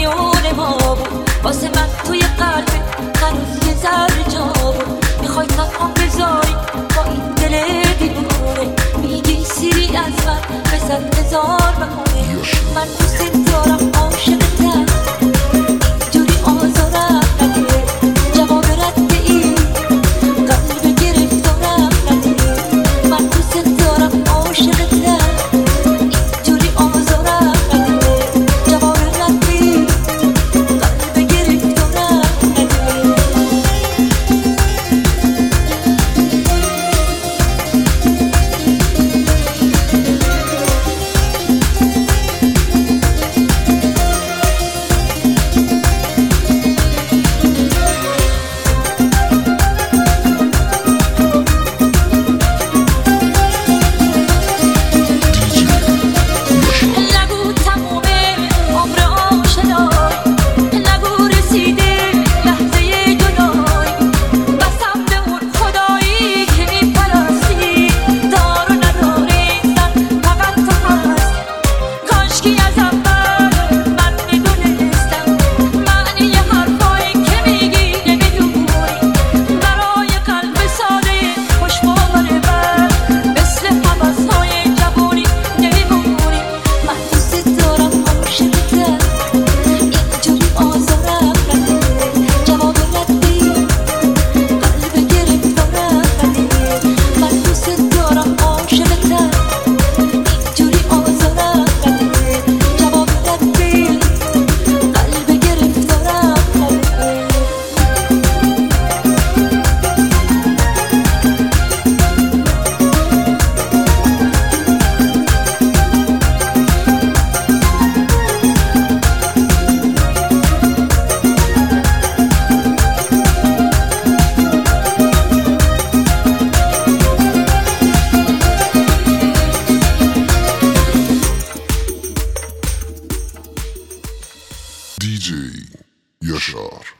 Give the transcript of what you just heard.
میون ما بود، واسه من توی قلبت هنوز یه ذره جا بود. میخوای تنها بذاری با این دل دیوونه، میگی سیری از من بزن هزار بهونه. من دوست دارم عاشقتم، اینجوری آزارم نده، جواب رد این قلب گرفتارم نده. من دوست دارم عاشقتم، اینجوری آزارم نده، جواب رد این قلب گرفتارم نده. DJ Yashar.